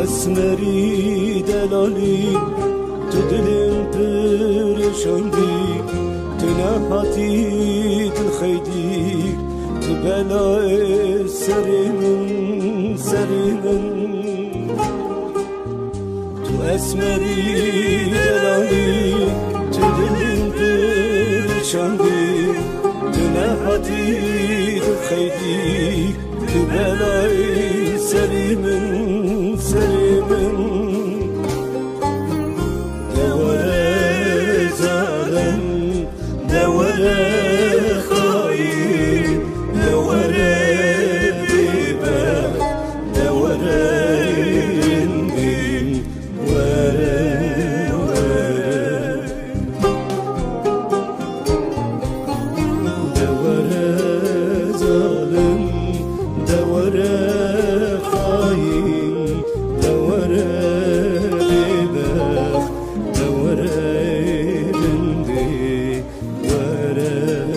اسمری دلالی تو دلم پریشاندی تو نهاتی دل خیدی تو بلای سری من تو اسمری دلالی تو دلم پریشاندی تو نهاتی دل خیدی تو بلای سری من دوره ظالم دوره خاین دوره بی‌بخت دوره اندین وره دوره ظالم دوره خاین دوره بی‌بخت دوره اندین وره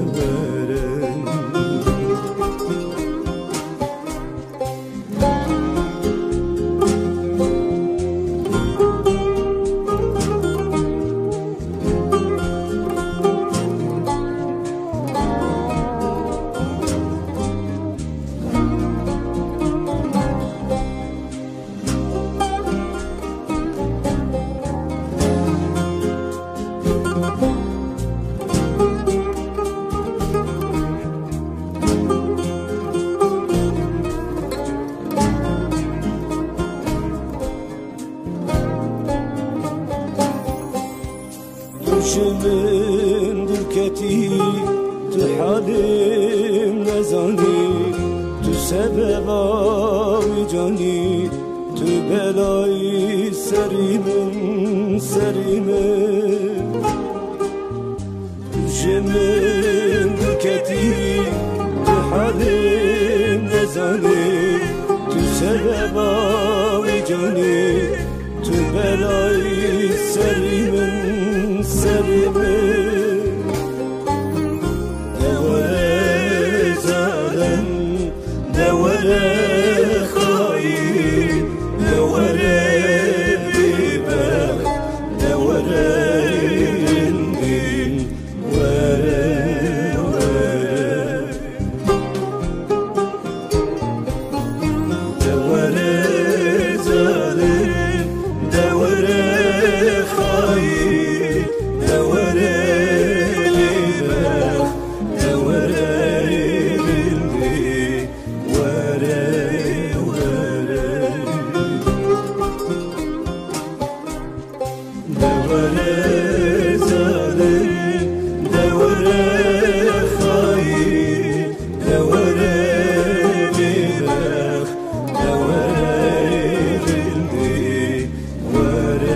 من دركتي تحالم نزاني تسبب وجاني تبلاي سريم من دركتي تحالم نزاني تسبب وجاني تبلاي سريم دوره ظالم دوره خاین دوره بی‌بخت دوره اندین وره دوره ظالم دوره خاین دوره بی‌بخت دوره اندین وره دوره ظالم دوره خاین دوره بی‌بخت دوره اندین وره